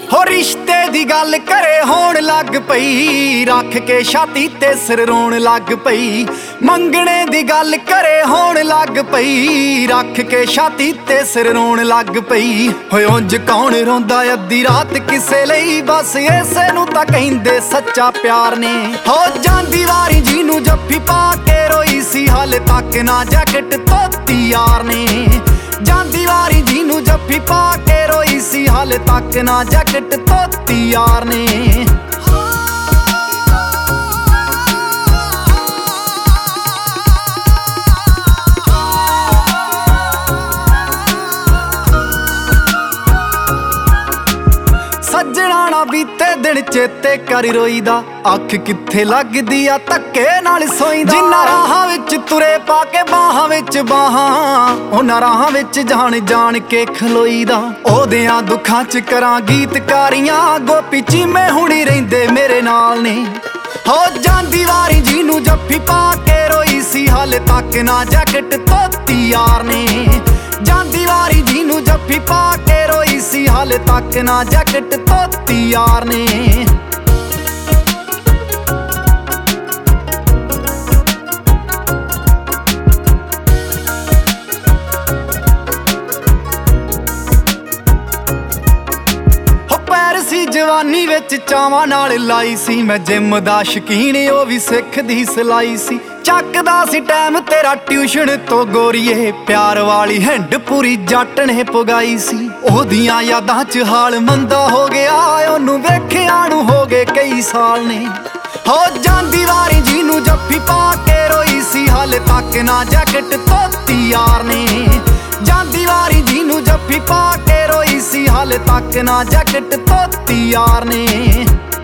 ਹੋ ਰਿਸ਼ਤੇ ਦੀ ਗੱਲ ਘਰੇ ਹੋਣ ਲੱਗ ਪਈ, ਰੱਖ ਕੇ ਛਾਤੀ ਤੇ ਸਿਰ ਰੋਣ ਲੱਗ ਪਈ। ਮੰਗਣੇ ਦੀ ਗੱਲ ਘਰੇ ਹੋਣ ਲੱਗ ਪਈ, ਰੱਖ ਕੇ ਛਾਤੀ ਤੇ ਸਿਰ ਰੋਣ ਲੱਗ ਪਈ। ਹੋਏ ਉਂਝ ਕੌਣ ਰੋਂਦਾ ਅੱਧੀ ਰਾਤ ਕਿਸੇ ਲਈ, ਬਸ ਇਸੇ ਨੂੰ ਤਾਂ ਕਹਿੰਦੇ ਸੱਚਾ ਪਿਆਰ ਨੇ। ਹੋ ਜਾਂਦੀ ਵਾਰੀ ਜੀ ਨੂੰ ਜੱਫੀ ਪਾ ਕੇ ਰੋਈ ਸੀ, ਹਾਲੇ ਤੱਕ ਨਾ ਜੈਕਟ ਧੋਤੀ ਯਾਰ ਨੇ। ਜਾਂਦੀ ਵਾਰੀ ਜੀ ਨੂੰ ਜੱਫੀ ਪਾ ਕੇ ਰੋਈ ਸੀ, ਹਾਲੇ ਤੱਕ ਨਾ ਜੈਕਟ ਧੋਤੀ ਯਾਰ ਨੇ। ਸੱਜਣਾ ਨਾ ਬੀਤੇ ਦਿਨ ਚੇਤੇ ਕਰ ਰੋਈਦਾ, ਅੱਖ ਕਿੱਥੇ ਲੱਗਦੀ ਆ ਧੱਕੇ ਨਾਲ ਸੋਈਦਾ। ਜਿੰਨਾ ਰਾਹਾਂ ਵਿੱਚ ਤੁਰੇ ਪਾ ਕੇ ਬਾਹਾਂ ਵਿੱਚ ਬਾਹਾਂ, ਉਹਨਾਂ ਰਾਹਾਂ ਵਿੱਚ ਜਾਣ ਜਾਣ ਕੇ ਖਲੋਈਦਾ। ਉਹਦਿਆਂ ਦੁੱਖਾਂ 'ਚ ਕਰਾਂ ਗੀਤਕਾਰੀਆਂ, ਗੋਪੀ ਚੀਮੇ ਹੁਣੀ ਰਹਿੰਦੇ ਮੇਰੇ ਨਾਲ ਨੇ। ਹੋ ਜਾਂਦੀ ਵਾਰੀ ਜੀ ਨੂੰ ਜੱਫੀ ਪਾ ਕੇ ਰੋਈ ਸੀ, ਹਾਲੇ ਤੱਕ ਨਾ ਜੈਕਟ ਧੋਤੀ ਯਾਰ ਨੇ। ਜਾਂਦੀ ਵਾਰੀ ਜੀ ਨੂੰ ਜੱਫੀ ਪਾ ਕੇ ਰੋਈ ਸੀ, ਹਾਲੇ ਤੱਕ ਨਾ ਜੈਕਟ ਧੋਤੀ ਯਾਰ ਨੇ। ਸੀ ਜਵਾਨੀ ਵਿੱਚ ਚਾਵਾਂ ਨਾਲ ਲਾਈ ਸੀ, ਮੈਂ ਜਿੰਮ ਦਾ ਸ਼ਕੀਨ ਉਹ ਵੀ ਸਿੱਖਦੀ ਸਿਲਾਈ ਸੀ। ਚੱਕਦਾ ਸੀ ਟਾਈਮ ਤੇਰਾ ਟਿਊਸ਼ਨ ਤੋਂ ਗੋਰੀਏ, ਪਿਆਰ ਵਾਲੀ ਹੈਂਡ ਪੂਰੀ ਜੱਟ ਨੇ ਪੁਗਾਈ ਸੀ। ਉਹਦੀਆਂ ਯਾਦਾਂ 'ਚ ਹਾਲ ਮੰਦਾ ਹੋ ਗਿਆ, ਉਹਨੂੰ ਵੇਖਿਆ ਨੂੰ ਹੋ ਗਏ ਕਈ ਸਾਲ ਨੇ। ਹੋ ਜਾਂਦੀ ਵਾਰੀ ਜੀ ਨੂੰ ਜੱਫੀ ਪਾ ਕੇ ਰੋਈ ਸੀ, ਹਾਲੇ ਤੱਕ ਨਾ ਜੈਕਟ ਧੋਤੀ ਯਾਰ ਨੇ। ਜਾਂਦੀ ਵਾਰੀ ਜੀ ਨੂੰ ਜੱਫੀ ਪਾ ਕੇ ਰੋਈ ਸੀ, ਹਾਲੇ ਤੱਕ ਨਾ ਜੈਕਟ ਧੋਤੀ ਯਾਰ ਨੇ।